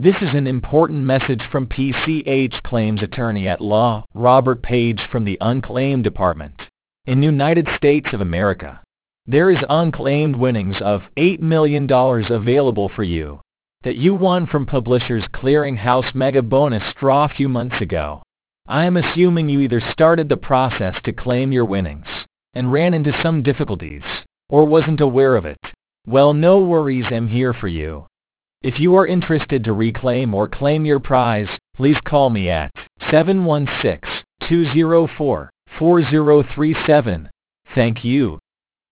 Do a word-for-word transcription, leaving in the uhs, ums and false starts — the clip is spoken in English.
This is an important message from P C H Claims Attorney at Law, Robert Page from the Unclaimed Department. In United States of America, there is unclaimed winnings of eight million dollars available for you that you won from Publishers Clearinghouse Mega Bonus Draw a few months ago. I am assuming you either started the process to claim your winnings and ran into some difficulties, or wasn't aware of it. Well, no worries, I'm here for you. If you are interested to reclaim or claim your prize, please call me at seven one six, two zero four, four zero three seven. Thank you.